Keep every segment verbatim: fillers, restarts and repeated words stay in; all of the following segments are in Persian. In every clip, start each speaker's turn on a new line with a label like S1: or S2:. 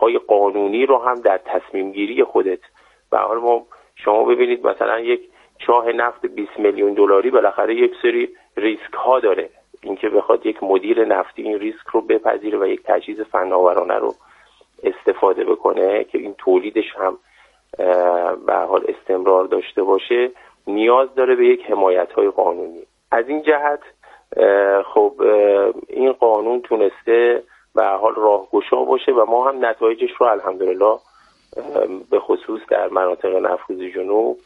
S1: های قانونی رو هم در تصمیم گیری خودت. به هر حال ما شما ببینید مثلا یک چاه نفت بیست میلیون دلاری بالاخره یک سری ریسک ها داره، اینکه بخواد یک مدیر نفتی این ریسک رو بپذیره و یک تجهیز فناورانه رو استفاده بکنه که این تولیدش هم به هر حال استمرار داشته باشه، نیاز داره به یک حمایت‌های قانونی. از این جهت خب این قانون تونسته به هر حال راهگشا باشه و ما هم نتایجش رو الحمدلله به خصوص در مناطق نفوذ جنوب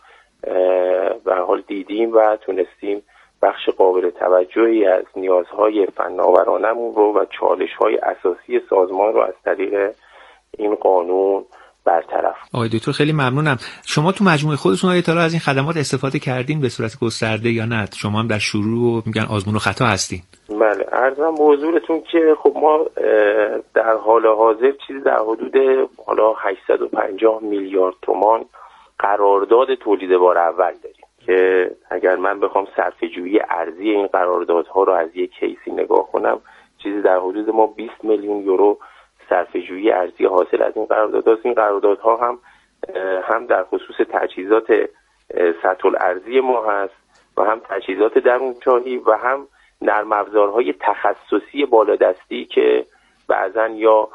S1: به هر حال دیدیم و تونستیم بخش قابل توجهی از نیازهای فناورانمون رو و چالش‌های اساسی سازمان رو از طریق این قانون برطرف.
S2: آقای دکتر خیلی ممنونم. شما تو مجموعه خودتون آیا تا حالا از این خدمات استفاده کردین به صورت گسترده یا نه؟ شما هم در شروع میگن آزمون و خطا هستین.
S1: بله، عرضم به حضورتون که خب ما در حال حاضر چیزی در حدود حالا هشتصد و پنجاه میلیارد تومان قرارداد تولید بار اول داریم که اگر من بخوام صرفه‌جویی ارزی این قراردادها رو از یک کیسی نگاه کنم، چیزی در حدود ما بیست میلیون یورو صرفه‌جویی ارزی حاصل از این قراردادها. این قراردادها هم هم در خصوص تجهیزات سطح الارضی ما هست و هم تجهیزات درونچاهی و هم نرم افزارهای تخصصی بالادستی که بعضن یا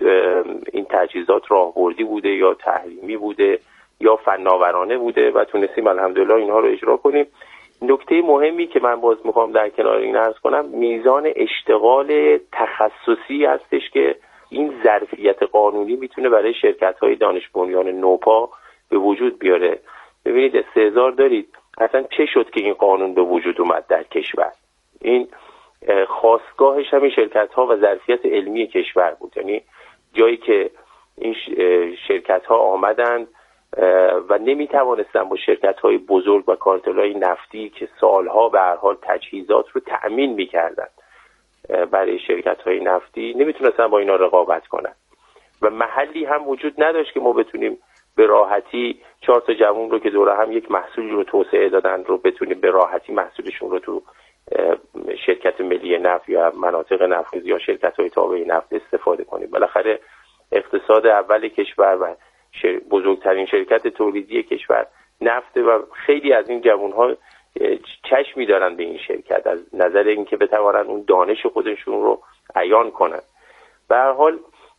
S1: این تجهیزات راهبردی بوده یا تحریمی بوده یا فناورانه بوده و تونستیم الحمدلله اینها رو اجرا کنیم. نکته مهمی که من باز میخوام در کنار این عرض کنم میزان اشتغال تخصصی هستش که این ظرفیت قانونی میتونه برای شرکت‌های دانش بنیان نوپا به وجود بیاره. ببینید استحضار دارید اصلا چه شد که این قانون به وجود اومد در کشور. این خاستگاهش همین شرکت‌ها و ظرفیت علمی کشور بود، یعنی جایی که این شرکت‌ها آمدند و نمیتوانستن با شرکت‌های بزرگ و کارتل‌های نفتی که سالها به هر حال تجهیزات رو تأمین می‌کردند برای شرکت‌های نفتی، نمیتونستن با اینا رقابت کنن و محلی هم وجود نداشت که ما بتونیم به راحتی چهار تا جوون رو که دوره هم یک محصولی رو توسعه دادن رو بتونیم به راحتی محصولشون رو تو شرکت ملی نفت یا مناطق نفوذ یا شرکت‌های تابع نفت استفاده کنیم. بالاخره اقتصاد اول کشور و شر... بزرگترین شرکت تولیدی کشور نفت و خیلی از این جوان‌ها چشمی دارن به این شرکت از نظر اینکه بتوانن اون دانش خودشون رو عیان کنن. به هر حال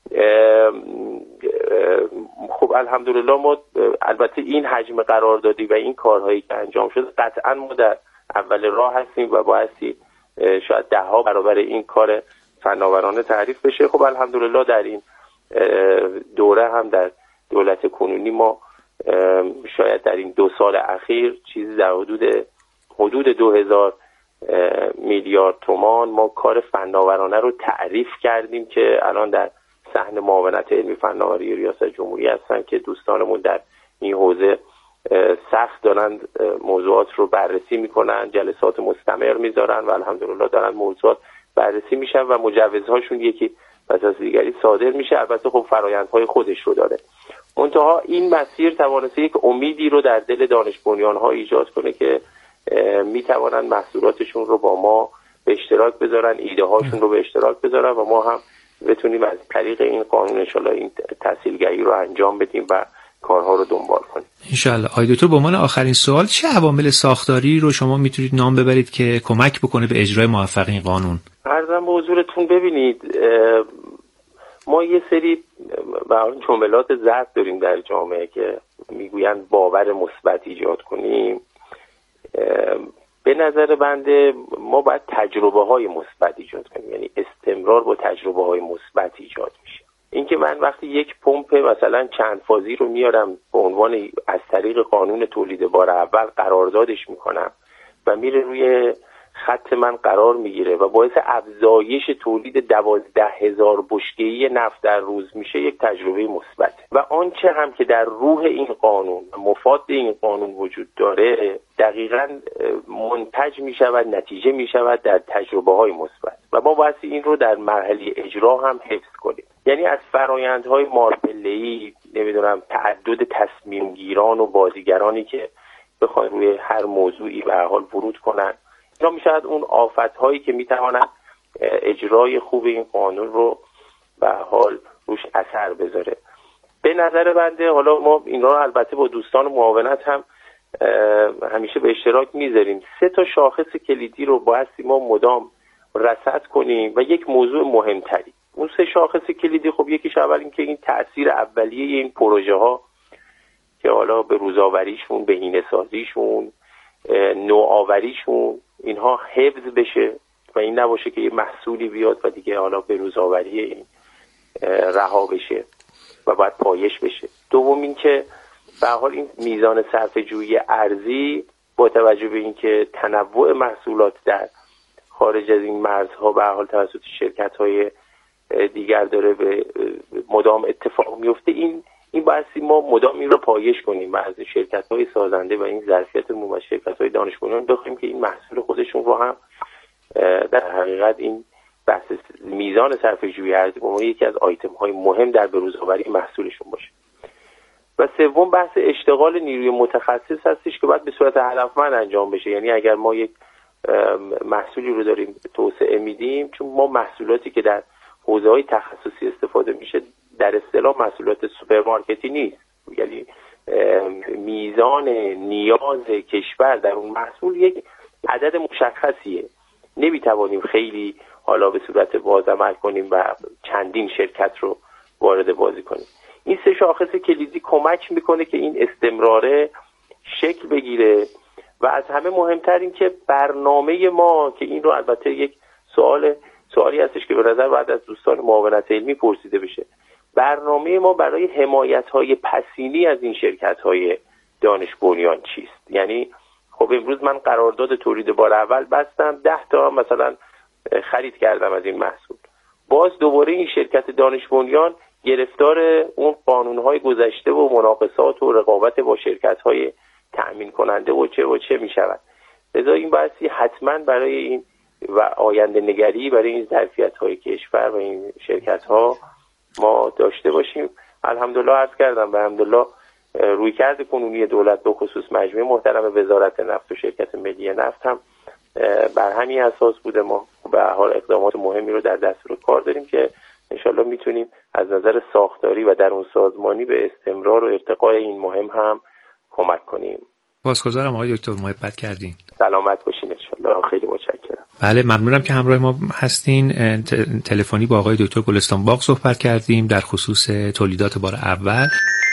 S1: خب الحمدلله ما البته این حجم قراردادی و این کارهایی که انجام شد قطعا ما در اول راه هستیم و بایستی شاید ده ها برابر این کار فناورانه تعریف بشه. خب الحمدلله در این دوره هم در دولت کنونی ما شاید در این دو سال اخیر چیزی در حدود حدود دو هزار میلیارد تومان ما کار فناورانه رو تعریف کردیم که الان در صحن معاونت علمی فناوری ریاست جمهوری هستن که دوستانمون در این حوزه سخت دارن موضوعات رو بررسی میکنن، جلسات مستمر میذارن و الحمدلله دارن موضوعات بررسی میشن و مجوزهاشون یکی پس از دیگری صادر میشه. البته خب فرآیندهای خودش رو داره. منتها این مسیر توانسته یک امیدی رو در دل دانش بنیان‌ها ایجاد کنه که میتوانن محصولاتشون رو با ما به اشتراک بذارن، ایده هاشون رو به اشتراک بذارن و ما هم بتونیم از طریق این قانون ان شاءالله این تسهیلگری رو انجام بدیم و کارها رو دنبال کنیم
S2: ان شاءالله. آقای دکتر به عنوان آخرین سوال چه عوامل ساختاری رو شما میتونید نام ببرید که کمک بکنه به اجرای موفق این قانون؟
S1: عرضم به حضورتون ببینید ما یه سری به جملات ضرب داریم در جامعه که میگویند باور مثبت ایجاد کنیم. به نظر بنده ما باید تجربه های مثبت ایجاد کنیم، یعنی استمرار با تجربه های مثبت ایجاد میشه. اینکه من وقتی یک پمپ مثلا چند فازی رو میارم به عنوان از طریق قانون تولید بار اول قراردادش میکنم و میره روی خط من قرار میگیره و باعث افزایش تولید دوازده هزار بشکه‌ای نفت در روز میشه، یک تجربه مثبت. و آنچه هم که در روح این قانون مفاد این قانون وجود داره دقیقاً منتج میشود، نتیجه میشود در تجربه های مثبت و ما باید این رو در مرحله اجرا هم حفظ کنیم. یعنی از فرآیندهای مارپله‌ای نمیدونم تعدد تصمیم گیران و بازیگرانی که بخوان روی هر موضوعی به هر حال ورود کنن، اینا میشود اون آفت‌هایی که میتوانند اجرای خوب این قانون رو به هر حال روش اثر بذاره. به نظر بنده، حالا ما این رو البته با دوستان معاونت هم همیشه به اشتراک میذاریم، سه تا شاخص کلیدی رو بایستی ما مدام رصد کنیم و یک موضوع مهمتری. اون سه شاخص کلیدی، خب یکیش اول این که این تأثیر اولیه این پروژه ها که حالا به روزآوریشون، بهینه سازیشون، نوآوریشون، اینها حفظ بشه و این نباشه که یه محصولی بیاد و دیگه حالا به روزآوری این رها بشه و باید پایش بشه. دوم این که به حال این میزان صرفه‌جویی ارزی با توجه به این که تنوع محصولات در خارج از این مرزها به حال توسط شرکت‌های دیگر داره به مدام اتفاق میفته، این این بحثی ما مدام این رو پایش کنیم و از شرکت‌های سازنده و این ظرفیتمون و شرکت‌های دانش بنیان بخوایم که این محصول خودشون رو هم در حقیقت این بحث میزان صرفه‌جویی ارزی به عنوان یکی از آیتم‌های مهم در بروزآوری محصولشون باشه. و سوم بحث اشتغال نیروی متخصص هستش که باید به صورت هدفمند انجام بشه. یعنی اگر ما یک محصولی رو داریم توسعه میدیم، چون ما محصولاتی که در حوزه‌های تخصصی استفاده میشه در اصطلاح محصولات سوپرمارکتی نیست، یعنی میزان نیاز کشور در اون محصول یک عدد مشخصیه، نمیتوانیم خیلی حالا به صورت باز عمل کنیم و چندین شرکت رو وارد بازی کنیم. این سه شاخص کلیدی کمک میکنه که این استمراره شکل بگیره و از همه مهمتر این که برنامه ما، که این رو البته یک سوال سوالی هستش که به نظر باید از دوستان معاونت علمی پرسیده بشه، برنامه ما برای حمایت‌های پسینی از این شرکت‌های دانش بنیان چیست؟ یعنی خب امروز من قرارداد تولید بار اول بستم، ده تا مثلا خرید کردم از این محصول، باز دوباره این شرکت دانش بنیان گرفتار اون قانون‌های گذشته و مناقصات و رقابت با شرکت‌های تأمین کننده و چه و چه می‌شود. لذا این بحثی حتما برای این و آینده نگری برای این ظرفیت‌های کشور و این شرکت‌ها ما داشته باشیم. الحمدلله عرض کردم و الحمدلله رویکرد کنونی دولت به خصوص مجموعه محترم وزارت نفت و شرکت ملی نفت هم بر همین اساس بوده. ما به هر حال اقدامات مهمی رو در دستور کار داریم که انشالله میتونیم از نظر ساختاری و درون سازمانی به استمرار و ارتقای این مهم هم کمک کنیم.
S2: سپاسگزارم آقای دکتر، محبت کردین.
S1: سلامت باشین انشالله. خیلی متشکرم.
S2: بله، ممنونم که همراه ما هستین. تلفنی با آقای دکتر گلستان باغ صحبت کردیم در خصوص تولیدات بار اول.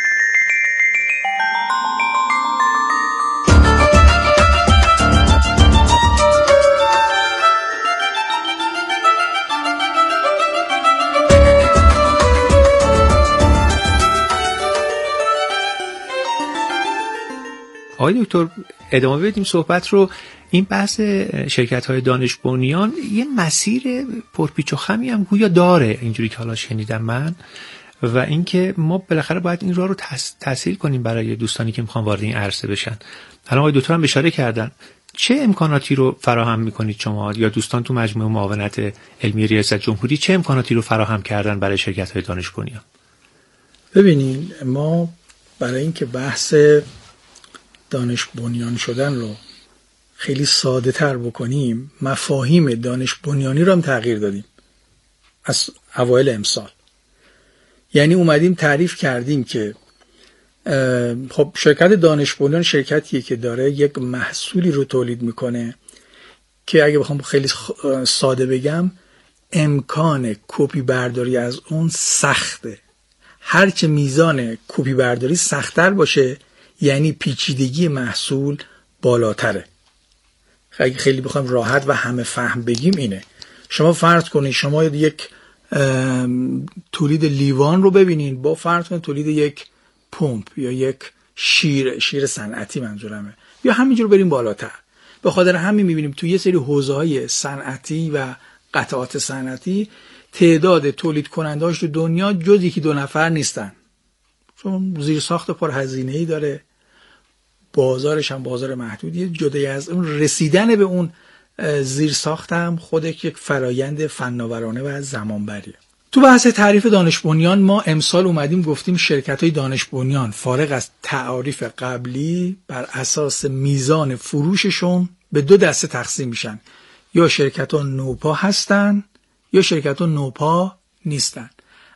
S2: آقای دکتر ادامه بدیم صحبت رو. این بحث شرکت‌های دانش بنیان یه مسیر پرپیچ و خمی هم گویا داره، اینجوری که حالا شنیدم من، و اینکه ما بالاخره باید این راه رو تسهیل کنیم برای دوستانی که میخوان وارد این عرصه بشن. حالا آقای دکتر هم اشاره کردن، چه امکاناتی رو فراهم میکنید شما یا دوستان تو مجموعه معاونت علمی ریاست جمهوری، چه امکاناتی رو فراهم کردن برای شرکت‌های دانش بنیان؟
S3: ببینید، ما برای اینکه بحث دانش بنیان شدن رو خیلی ساده تر بکنیم، مفاهیم دانش بنیانی رو هم تغییر دادیم از اوایل امسال. یعنی اومدیم تعریف کردیم که خب شرکت دانش بنیان شرکتیه که داره یک محصولی رو تولید میکنه که اگه بخوام خیلی ساده بگم امکان کپی برداری از اون سخته. هرچه میزان کپی برداری سخت‌تر باشه یعنی پیچیدگی محصول بالاتره. اگه خیلی بخوایم راحت و همه فهم بگیم اینه. شما فرض کنید شما یک تولید لیوان رو ببینید با فرض کنید تولید یک پمپ یا یک شیر شیر صنعتی منظورمه، یا همینجور بریم بالاتر. به خاطر همین میبینیم تو یه سری حوزه‌های صنعتی و قطعات صنعتی تعداد تولید کننده‌هاش تو دنیا جز یکی دو نفر نیستن، چون زیرساخت پرهزینه‌ای داره، بازارش هم بازار محدودیه. جدای از اون رسیدن به اون زیرساخت هم خودش یک فرایند فناورانه و زمانبریه. تو بحث تعریف دانش بنیان ما امسال اومدیم گفتیم شرکت‌های دانش بنیان فارغ از تعریف قبلی بر اساس میزان فروششون به دو دسته تقسیم میشن، یا شرکت‌ها نوپا هستن یا شرکت‌ها نوپا نیستن.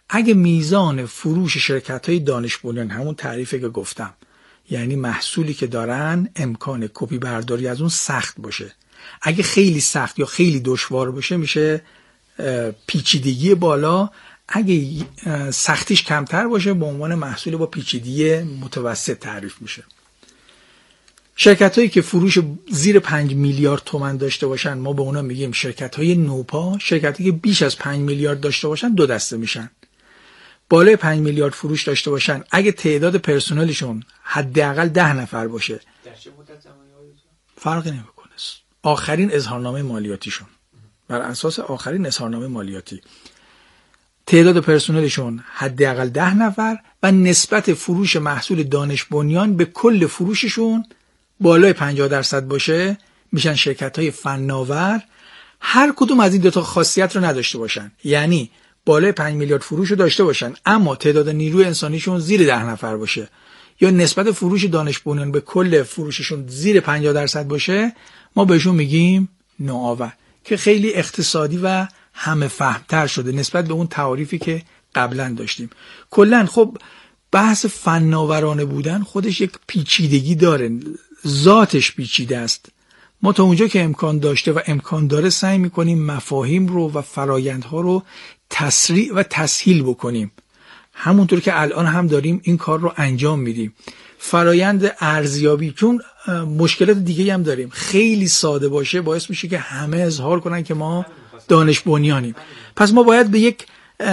S3: اگه میزان فروش شرکت‌های دانش بنیان، همون تعریفی که گفتم، یعنی محصولی که دارن امکان کپی برداری از اون سخت باشه، اگه خیلی سخت یا خیلی دشوار باشه میشه پیچیدگی بالا، اگه سختیش کمتر باشه به عنوان محصول با پیچیدگی متوسط تعریف میشه. شرکت‌هایی که فروش زیر پنج میلیارد تومان داشته باشن ما به اونا میگیم شرکت‌های نوپا. شرکت‌هایی که بیش از پنج میلیارد داشته باشن دو دسته میشن. بالای پنج میلیارد فروش داشته باشن اگه تعداد پرسنلشون حداقل ده نفر باشه،
S2: در چه مدت زمانی
S3: فرقی نمیکنه. آخرین اظهارنامه مالیاتیشون بر اساس آخرین اظهارنامه مالیاتی تعداد پرسنلشون حداقل ده نفر و نسبت فروش محصول دانش بنیان به کل فروششون بالای پنجاه درصد باشه، میشن شرکت‌های فناور. هر کدوم از این دو تا خاصیت رو نداشته باشن، یعنی بالای پنج میلیارد فروش رو داشته باشن اما تعداد نیروی انسانیشون زیر ده نفر باشه، یا نسبت فروش دانش بنیان به کل فروششون زیر پنجاه درصد باشه، ما بهشون میگیم نوآور، که خیلی اقتصادی و همه فهمتر شده نسبت به اون تعاریفی که قبلا داشتیم. کلا خب بحث فناورانه بودن خودش یک پیچیدگی داره، ذاتش پیچیده است. ما تا اونجا که امکان داشته و امکان داره سعی میکنیم مفاهیم رو و فرایندها رو تسریع و تسهیل بکنیم، همونطور که الان هم داریم این کار رو انجام میدیم. فرایند ارزیابی، چون مشکلات دیگه هم داریم، خیلی ساده باشه باعث میشه که همه اظهار کنن که ما دانش بنیانیم. پس ما باید به یک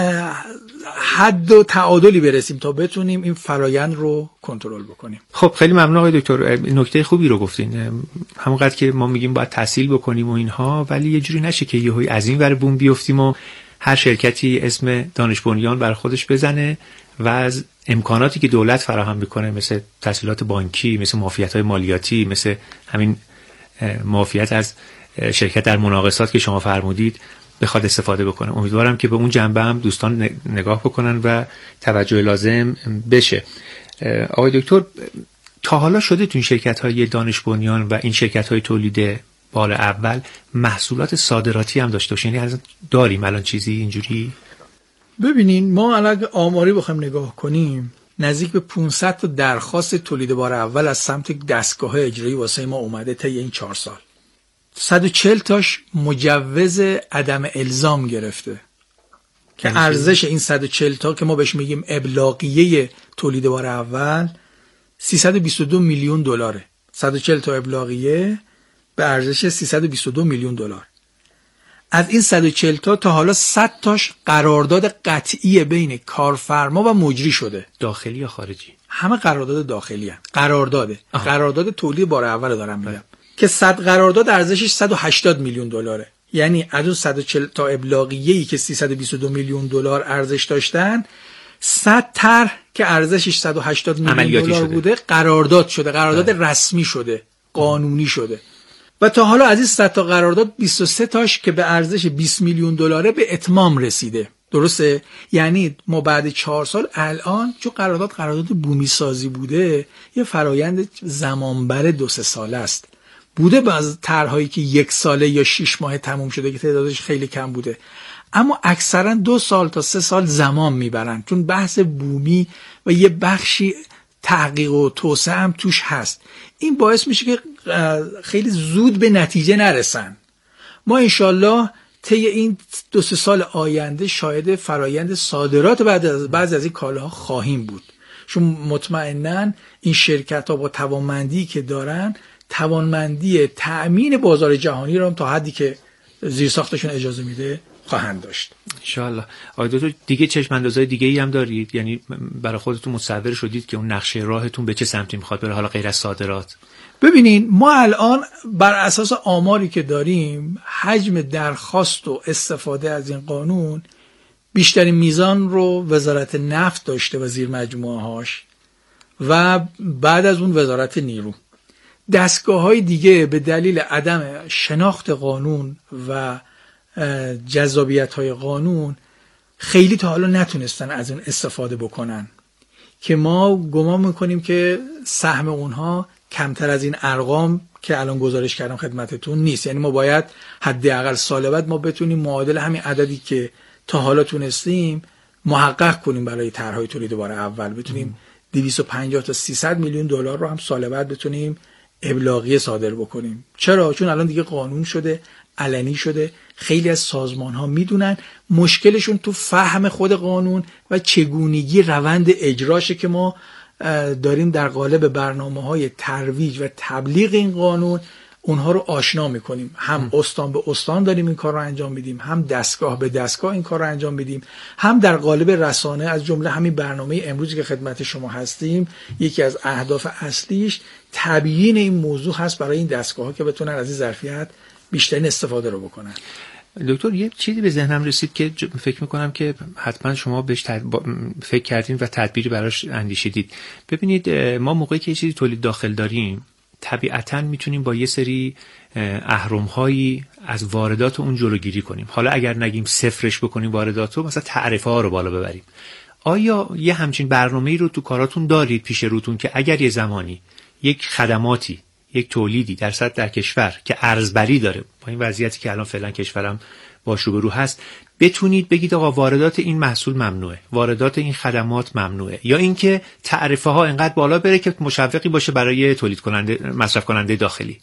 S3: حد و تعادلی برسیم تا بتونیم این فرایند رو کنترل بکنیم.
S2: خب خیلی ممنون آقای دکتر، نکته خوبی رو گفتین. همونقدر که ما میگیم باید تحصیل بکنیم و اینها، ولی یه جوری نشه که یهویی از این ور بوم بیفتیم و هر شرکتی اسم دانش بنیان بر خودش بزنه و از امکاناتی که دولت فراهم میکنه مثل تسهیلات بانکی، مثل معافیت‌های مالیاتی، مثل همین معافیت از شرکت در مناقصات که شما فرمودید بخواد استفاده بکنه. امیدوارم که به اون جنبه هم دوستان نگاه بکنن و توجه لازم بشه. آقای دکتر، تا حالا شده تو این شرکت‌های دانش بنیان و این شرکت‌های تولید بال اول محصولات صادراتی هم داشته باشه؟ یعنی داریم الان چیزی اینجوری؟
S3: ببینین ما الان آماری بخوایم نگاه کنیم نزدیک به پانصد تا درخواست تولید بار اول از سمت دستگاه اجرایی واسه ما اومده طی این چهار سال. صد و چهل تاش مجوز عدم الزام گرفته که ارزش این صد و چهل تا که ما بهش میگیم ابلاغیه تولید بار اول سیصد و بیست و دو میلیون دلاره. صد و چهل تا ابلاغیه به ارزش سیصد و بیست و دو میلیون دلار. از این صد و چهل تا تا حالا صد تاش قرارداد قطعی بین کارفرما و مجری شده.
S2: داخلی یا خارجی؟
S3: همه قرارداد داخلی هست. قرارداده. آه. قرارداد تولید بار اول دارم میگم که صد قرارداد ارزشش صد و هشتاد میلیون دلاره. یعنی از اون صد و چهل تا ابلاغیه‌ای که سیصد و بیست و دو میلیون دلار ارزش داشتن، صد طرح که ارزشش صد و هشتاد میلیون دلار بوده قرارداد شده، قرارداد آه. رسمی شده، قانونی شده. و تا حالا از این صد تا قرارداد بیست و سه تاش که به ارزش بیست میلیون دلاره به اتمام رسیده. درسته؟ یعنی ما بعد چهار سال الان چون قرارداد قرارداد بومی سازی بوده، یه فرایند زمانبر دو سه ساله است. بوده بعضی طرح‌هایی که یک ساله یا شش ماه تموم شده که تعدادش خیلی کم بوده، اما اکثرا دو سال تا سه سال زمان میبرن چون بحث بومی و یه بخشی تحقیق و توسعه هم توش هست. این باعث میشه که خیلی زود به نتیجه نرسن. ما انشالله طی این دو سه سال آینده شاهد فرایند صادرات بعد از بعضی از این کالاها خواهیم بود، چون مطمئناً این شرکت‌ها با توانمندی که دارن توانمندی تأمین بازار جهانی رو هم تا حدی که زیرساختشون اجازه میده خواهند داشت
S2: انشالله. آقای دکتر دیگه چشم اندازهای دیگه ای هم دارید؟ یعنی برای خودتون متصور شدید که اون نقشه راهتون به چه سمتی میخواد بره حالا غیر از صادرات؟
S3: ببینین ما الان بر اساس آماری که داریم حجم درخواست و استفاده از این قانون بیشترین میزان رو وزارت نفت داشته و زیر مجموعه هاش و بعد از اون وزارت نیرو. دستگاه‌های دیگه به دلیل عدم شناخت قانون و جذابیت‌های قانون خیلی تا حالا نتونستن از اون استفاده بکنن که ما گمان میکنیم که سهم اونها کمتر از این ارقام که الان گزارش کردم خدمتتون نیست. یعنی ما باید حداقل سال بعد ما بتونیم معادل همین عددی که تا حالا تونستیم محقق کنیم برای طرحهای تولید بار اول، بتونیم دویست و پنجاه تا سیصد میلیون دلار رو هم سال بعد بتونیم ابلاغیه صادر بکنیم. چرا؟ چون الان دیگه قانون شده، علنی شده، خیلی از سازمان ها میدونن، مشکلشون تو فهم خود قانون و چگونگی روند اجراشه که ما داریم در قالب برنامه‌های ترویج و تبلیغ این قانون اونها رو آشنا میکنیم. هم استان به استان داریم این کار رو انجام میدیم، هم دستگاه به دستگاه این کار رو انجام میدیم، هم در قالب رسانه، از جمله همین برنامه امروزی که خدمت شما هستیم یکی از اهداف اصلیش تبیین این موضوع هست برای این دستگاه ها که بتونن از این ظرفیت بیشترین استفاده رو بکنن.
S2: دکتر یه چیزی به ذهنم رسید که فکر میکنم که حتما شما بهش فکر کردین و تدبیری براش اندیشیدید. ببینید ما موقعی که یه چیزی تولید داخل داریم طبیعتاً میتونیم با یه سری اهرم‌هایی از واردات اون جلوگیری کنیم. حالا اگر نگیم صفرش بکنیم وارداتو، مثلا تعرفه ها رو بالا ببریم. آیا یه همچین برنامه‌ای رو تو کاراتون دارید پیش روتون که اگر یه زمانی یک خدماتی، یک تولیدی در سطح در کشور که ارزبری داره، با این وضعیتی که الان فعلا کشورم باش روبرو هست، بتونید بگید آقا واردات این محصول ممنوعه، واردات این خدمات ممنوعه، یا اینکه تعرفه ها اینقدر بالا بره که مشوقی باشه برای تولید کننده، مصرف کننده داخلی؟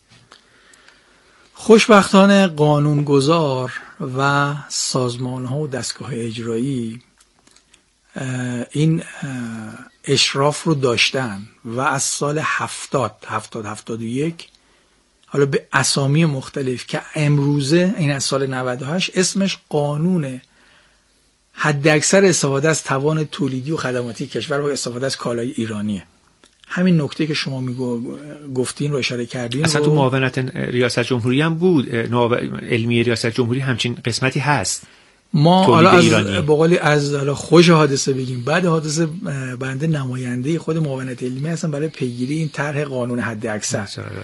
S3: خوشبختانه قانونگذار و سازمان ها و دستگاه اجرایی این اشراف رو داشتن و از سال هفتاد هفتاد هفتاد و یک حالا به اسامی مختلف که امروزه این از سال نود و هشت اسمش قانون حداکثر استفاده از توان تولیدی و خدماتی کشور و استفاده از کالای ایرانیه. همین نکته که شما میگو گفتین رو اشاره کردین.
S2: اصلا تو معاونت ریاست جمهوری هم بود، علمی ریاست جمهوری همچین قسمتی هست.
S3: ما حالا از بقولی از حالا خوش حادثه بگیم، بعد حادثه بنده نماینده خود معاونت علمی هستم برای پیگیری این طرح قانون حداکثر.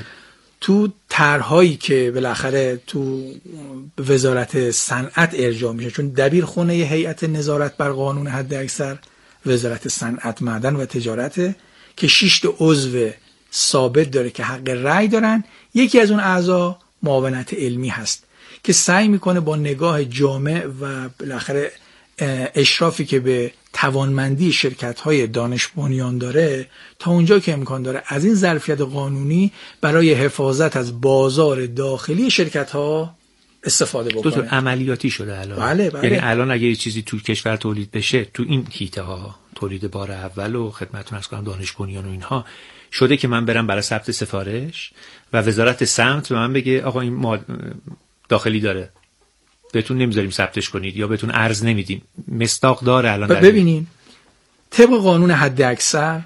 S3: تو طرح‌هایی که بالاخره تو وزارت صنعت ارجاع میشه، چون دبیرخونه هیئت نظارت بر قانون حداکثر وزارت صنعت، معدن و تجارت که شش تا عضو ثابت داره که حق رأی دارن، یکی از اون اعضا معاونت علمی هست که سعی میکنه با نگاه جامع و بالاخره اشرافی که به توانمندی شرکت‌های دانش بنیان داره تا اونجا که امکان داره از این ظرفیت قانونی برای حفاظت از بازار داخلی شرکت‌ها استفاده بکنه.
S2: دکتر عملیاتی شده الان.
S3: بله بله.
S2: یعنی الان اگه یه چیزی تو کشور تولید بشه، تو این حیطه ها، تولید بار اول و خدمتتون عرض کنم دانش بنیان و اینها، شده که من برم برای ثبت سفارش و وزارت صنعت به من بگه آقا این ماد... داخلی داره، بهتون نمیذاریم ثبتش کنید یا بهتون ارز نمیدیم. مصداق داره الان.
S3: ببینین طبق قانون حداکثر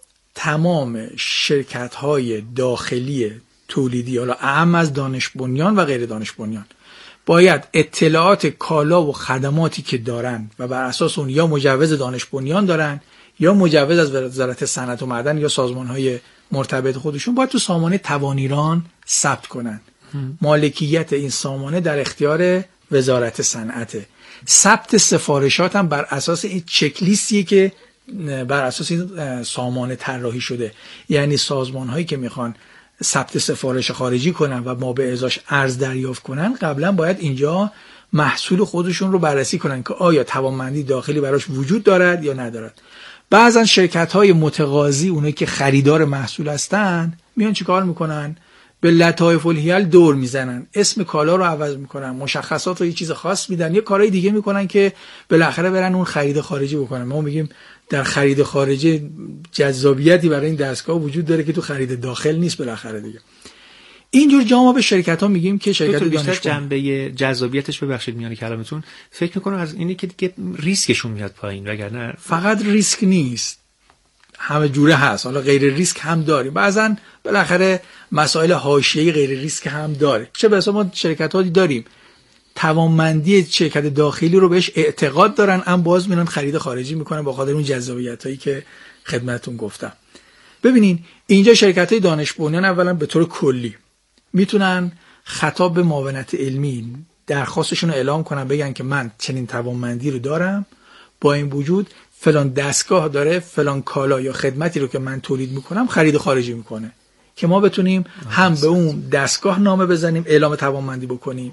S3: تمام شرکت‌های داخلی تولیدی، حالا اهم از دانش بنیان و غیر دانش بنیان، باید اطلاعات کالا و خدماتی که دارن و بر اساس اون یا مجوز دانش بنیان دارن یا مجوز از وزارت صنعت و معدن یا سازمان‌های مرتبط خودشون، باید تو سامانه توان ایران ثبت کنن. مالکیت این سامانه در اختیار وزارت صنعته. ثبت سفارشات هم بر اساس این چک لیستیه که بر اساس این سامانه طراحی شده. یعنی سازمان هایی که میخوان ثبت سفارش خارجی کنن و ما به ازاش ارز دریافت کنن، قبلا باید اینجا محصول خودشون رو بررسی کنن که آیا توانمندی داخلی براش وجود دارد یا ندارد. بعضا شرکت های متقاضی، اونایی که خریدار محصول هستن، میان چیکار میکنن؟ به لطایف الحیل دور میزنن، اسم کالا رو عوض میکنن، مشخصات رو یه چیز خاص میدن، یه کارهای دیگه میکنن که بالاخره برن اون خرید خارجی بکنن. ما میگیم در خرید خارجی جذابیتی برای این دستگاه وجود داره که تو خرید داخل نیست. بالاخره دیگه اینجور جا ما به شرکت ها میگیم که شرکت
S2: بیشتر جنبه جذابیتش، ببخشید میان کلامتون، فکر میکنم از اینه که دیگه ریسکشون میاد پایین، وگرنه
S3: فقط ریسک نیست، همه جوره هست. حالا غیر ریسک هم داریم، بعضا بالاخره مسائل حاشیه‌ای غیر ریسک هم داره. چه بسا ما شرکت‌هایی داریم توانمندی شرکت داخلی رو بهش اعتقاد دارن، اما باز میرن خرید خارجی میکنن با خاطر اون جذابیتایی که خدمتتون گفتم. ببینین اینجا شرکت‌های دانش بنیان اولا به طور کلی میتونن خطاب به معاونت علمی درخواستشون رو اعلام کنن، بگن که من چنین توانمندی رو دارم، با این وجود فلان دستگاه داره فلان کالا یا خدمتی رو که من تولید میکنم خرید خارجی میکنه، که ما بتونیم هم به اون دستگاه نامه بزنیم، اعلام توانمندی بکنیم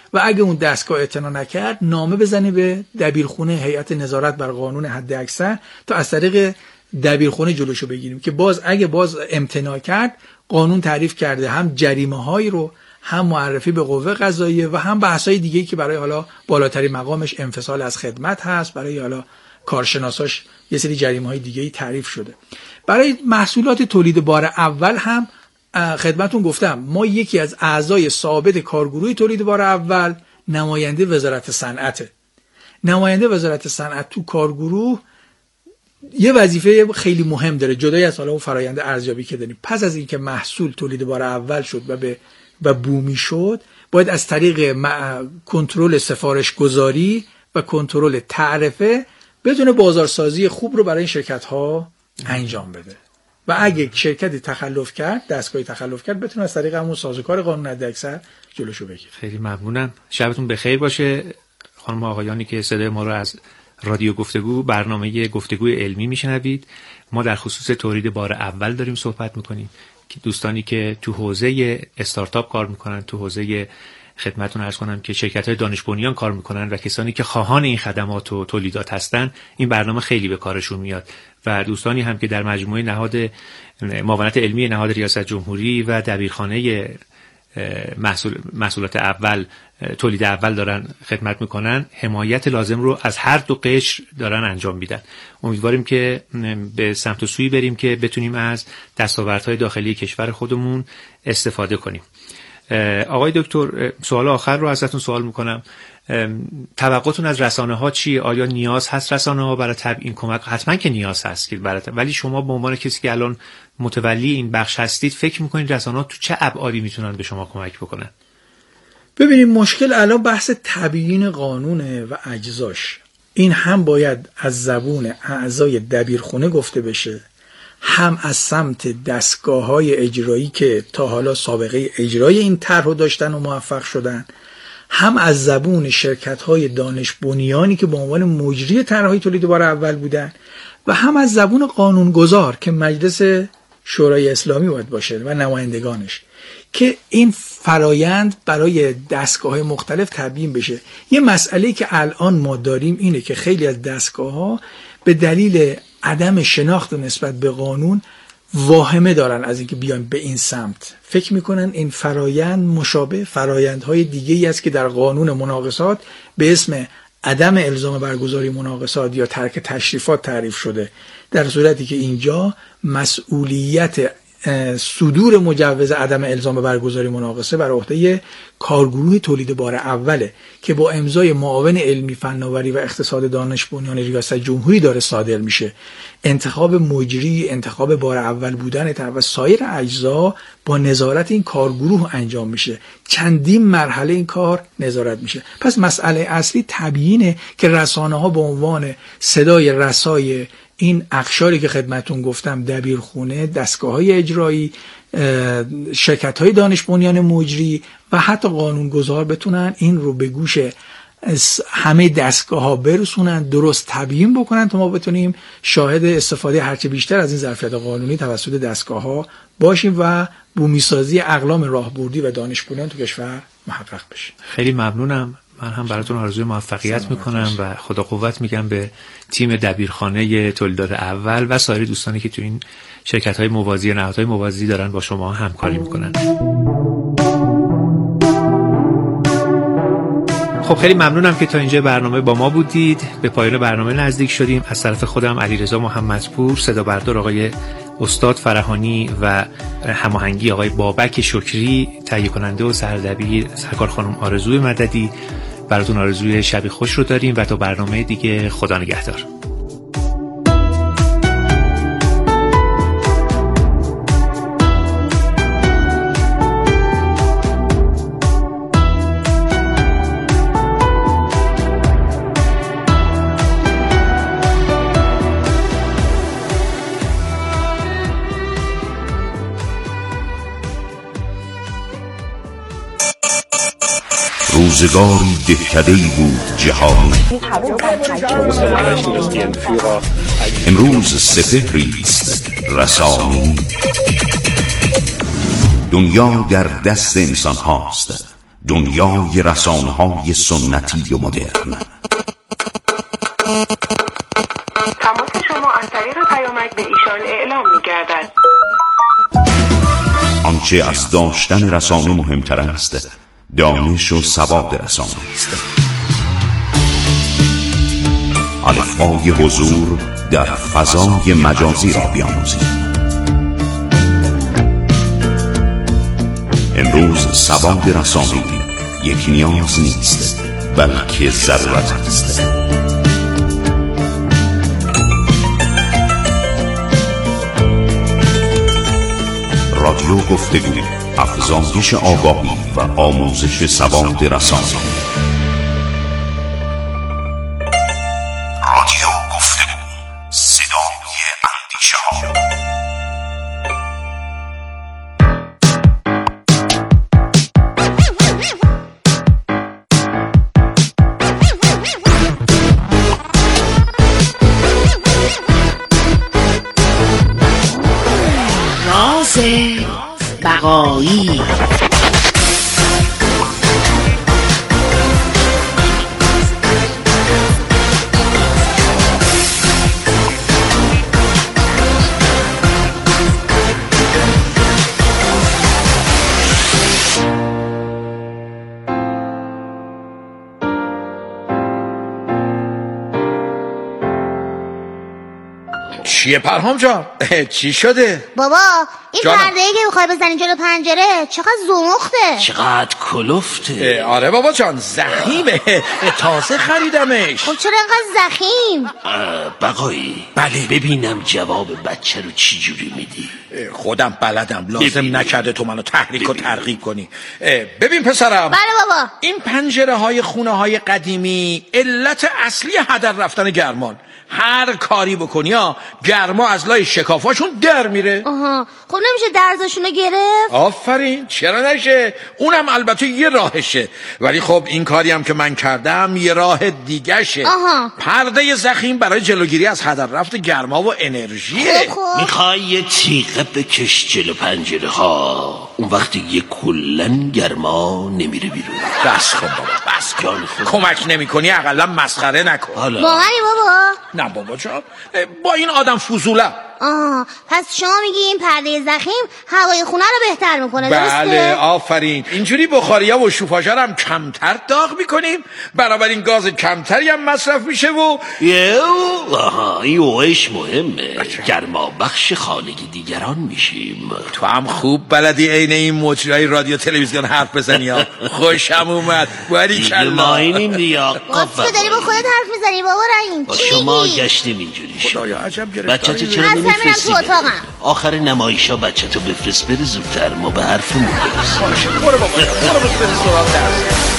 S3: و اگه اون دستگاه اعتنا نکرد نامه بزنه به دبیرخونه هیئت نظارت بر قانون حداکثر تا از طریق دبیرخونه جلوشو بگیریم که باز اگه باز امتناع کرد قانون تعریف کرده هم جریمه هایی رو، هم معرفی به قوه قضاییه و هم بحث‌های دیگه‌ای که برای حالا بالاترین مقامش انفصال از خدمت هست، برای حالا کارشناساش یه سری جریمه‌های دیگه‌ای تعریف شده. برای محصولات تولید بار اول هم خدمتون گفتم ما یکی از اعضای ثابت کارگروه تولید بار اول نماینده وزارت صنعته. نماینده وزارت صنعت تو کارگروه یه وظیفه خیلی مهم داره جدای از حالا اون فرآیند ارزیابی که داریم. پس از اینکه محصول تولید بار اول شد و به و بومی شد، باید از طریق کنترل سفارش گذاری و کنترل تعرفه بدون بازارسازی خوب رو برای این شرکت ها انجام بده و اگه شرکتی تخلف کرد، دستگاهی تخلف کرد، بتونه از طریق همون سازوکار قانون حداکثر جلوشو بگیره.
S2: خیلی ممنونم. شبتون بخیر باشه خانم آقایانی که صدای ما رو از رادیو گفتگو، برنامه گفتگوی علمی میشنوید. ما در خصوص تولید بار اول داریم صحبت میکنیم که دوستانی که تو حوزه استارتاپ کار میکنن، تو حوزه خدمتتون عرض کنم که شرکت‌های دانش بنیان کار میکنن و کسانی که خواهان این خدمات و تولیدات هستن، این برنامه خیلی به کارشون میاد و دوستانی هم که در مجموعه نهاد معاونت علمی نهاد ریاست جمهوری و دبیرخانه محصول محصولات اول تولید اول دارن خدمت میکنن، حمایت لازم رو از هر دو قشر دارن انجام میدن. امیدواریم که به سمت و سوی بریم که بتونیم از دستاوردهای داخلی کشور خودمون استفاده کنیم. آقای دکتر، سوال آخر رو ازتون سوال میکنم. توقعتون از رسانه ها چیه؟ آیا نیاز هست رسانه ها برای تبیین کمک؟ حتما که نیاز هست که برای تب... ولی شما به عنوان کسی که الان متولی این بخش هستید، فکر میکنید رسانه ها تو چه ابعادی میتونن به شما کمک بکنن؟
S3: ببینید مشکل الان بحث تبیین قانونه و اجزاش. این هم باید از زبون اعضای دبیرخونه گفته بشه، هم از سمت دستگاه‌های اجرایی که تا حالا سابقه اجرای این طرح رو داشتن و موفق شدن، هم از زبون شرکت‌های دانش بنیانی که به عنوان مجری طرح‌های تولید بار اول بودن و هم از زبون قانونگذار که مجلس شورای اسلامی باید باشه و نمایندگانش، که این فرایند برای دستگاه‌های مختلف تبیین بشه. یه مسئله که الان ما داریم اینه که خیلی از دستگاه‌ها به دلیل عدم شناخت نسبت به قانون واهمه دارن از اینکه بیان به این سمت، فکر میکنن این فرایند مشابه فرایندهای دیگه‌ای است که در قانون مناقصات به اسم عدم الزام برگزاری مناقصات یا ترک تشریفات تعریف شده، در صورتی که اینجا مسئولیت صدور مجوز عدم الزام برگزاری مناقصه بر عهده کارگروه تولید بار اوله که با امضای معاون علمی فناوری و اقتصاد دانش بنیان ریاست جمهوری داره صادر میشه. انتخاب مجری، انتخاب بار اول بودن و سایر اجزا با نظارت این کارگروه انجام میشه. چندین مرحله این کار نظارت میشه. پس مسئله اصلی تبیینه که رسانه ها به عنوان صدای رسای این اقشاری که خدمتون گفتم، دبیرخونه، دستگاه‌های اجرایی، شرکت‌های دانش بنیان مجری و حتی قانونگذار بتونن این رو به گوش همه دستگاه‌ها برسونن، درست تبیین بکنن تا ما بتونیم شاهد استفاده هرچه بیشتر از این ظرفیت قانونی توسط دستگاه‌ها باشیم و بومیسازی اقلام راهبردی و دانش بنیان تو کشور محقق بشه.
S2: خیلی ممنونم. من هم براتون آرزوی موفقیت میکنم و خدا قوت میگم به تیم دبیرخانه تولیدات اول و سایر دوستانی که تو این شرکت‌های موازی، نهادهای موازی دارن با شما همکاری میکنن. خب خیلی ممنونم که تا اینجا برنامه با ما بودید. به پایان برنامه نزدیک شدیم. از طرف خودم علیرضا محمدپور، صدا بردار آقای استاد فرهانی و هماهنگی آقای بابک شکری، تهیه کننده و سردبیر سرکار خانم آرزوی مددی، براتون آرزوی شبی خوش رو داریم و تا برنامه دیگه خدا نگهدار.
S4: روزگاری دهکده‌ای بود جهانی، امروز سپهری است رسانی. دنیا در دست انسان هاست، دنیای رسانه‌های سنتی و مدرن.
S5: تماس شما از طریق پیامک به ایشان اعلام می‌گردد.
S4: آنچه از داشتن رسانه مهمتر است، دانش و سواد رسانه است. الفبای حضور در فضای مجازی را بیاموزید. امروز سواد رسانه‌ای یک نیاز نیست، بلکه ضرورت است. رادیو گفتگو، افزایش آگاهی و آموزش سواد رسانه‌ای. رادیو گفتگو، صدای اندیشه‌ها.
S6: بقایی.
S7: چیه پرهام جان؟ چی شده؟
S8: بابا این پرده‌ای که میخوای بزنی جلو پنجره چقدر زمخته،
S6: چقدر کلفته.
S7: آره بابا جان، زخیمه، تازه خریدمش.
S8: خب چرا اینقدر زخیم؟
S6: بقایی،
S7: بله
S6: ببینم جواب بچه رو چی جوری میدی.
S7: خودم بلدم، لازم نکرده تو منو تحریک و ترغیب کنی. ببین پسرم.
S8: بله بابا.
S7: این پنجره های خونه های قدیمی علت اصلی هدر رفتن گرمان. هر کاری بکنی ها گرما از لای شکافاشون در میره.
S8: آها، خب نمیشه درزاشونو گرفت؟
S7: آفرین، چرا نشه؟ اونم البته یه راهشه، ولی خب این کاری هم که من کردم یه راه دیگه شه.
S8: آها.
S7: پرده زخیم برای جلوگیری از هدر رفت گرما و انرژیه.
S8: خب خب.
S6: میخوای یه تیغه بکش جلو پنجره ها، اون وقتی یه کلن گرما نمیره بیرون.
S7: بس کن بابا، بس کن. کمک نمی کنی اقلا مسخره نکن.
S6: حالا
S8: واقعی بابا؟
S7: نه بابا جان، با این آدم فضولم.
S8: آه، پس شما میگی این پرده زخیم هوای خونه رو بهتر میکنه، درسته؟
S7: بله آفرین. اینجوری بخاریا و شوفاژا هم کمتر داغ میکنیم، بنابراین گاز کمتری هم مصرف میشه و
S6: یه آها، این اوش مهمه. گرما بخش خانگی دیگران میشیم.
S7: تو هم خوب بلدی عین این مجرای رادیو تلویزیون حرف بزنی ها. خوشم اومد. باری کلا
S6: ما اینیم دیگه آقا.
S8: تو داری با خودت حرف میزنی بابا رحیم؟
S6: با شما گشتیم اینجوری شد.
S7: خدایا عجب گرفتاری.
S6: بچه تو چرا نمیفرستی؟ آخر نمایشا بچه تو بفرست بره زودتر، ما به حرفمون برسیم.
S7: باشه برو بابا، برو بفرست سراغ درس.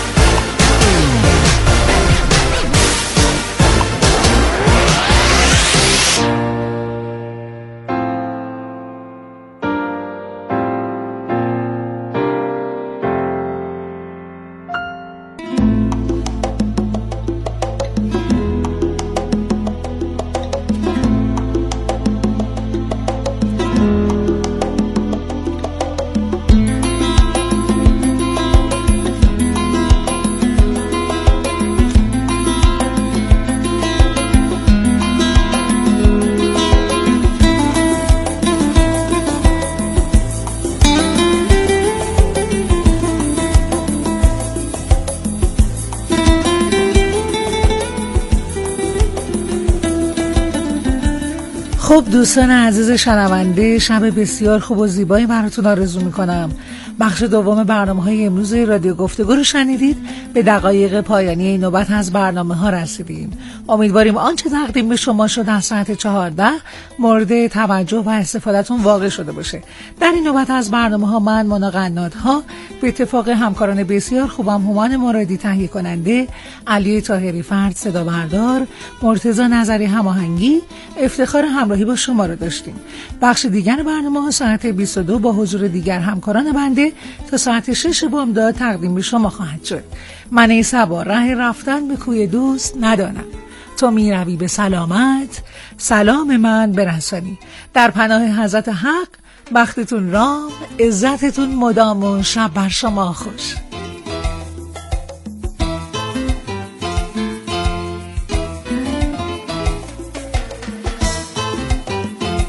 S9: خب دوستان عزیز شنونده، شب بسیار خوب و زیبایی براتون آرزو میکنم. بخش دوم برنامه‌های امروز رادیو گفتگو رو شنیدید. به دقایق پایانی این نوبت از برنامه ها رسیدیم. امیدواریم آنچه تقدیم به شما شد از ساعت چهارده مورد توجه و استفادهتون واقع شده باشه. در این نوبت از برنامه ها من مونا قنادها به اتفاق همکاران بسیار خوبم، هومان مرادی تهیه کننده، علی طاهری فرد صدا بردار، مرتضی نظری هماهنگی، افتخار همراهی با شما رو داشتیم. بخش دیگر برنامه ها ساعت بیست و دو با حضور دیگر همکاران بنده تا ساعت شش بامداد تقدیم به شما خواهد شد. من ای صبا ره رفتن به کوی دوست ندانم، تو می روی به سلامت، سلام من برسانی. در پناه حضرت حق، بختتون رام، عزتتون مدام و شب بر شما خوش.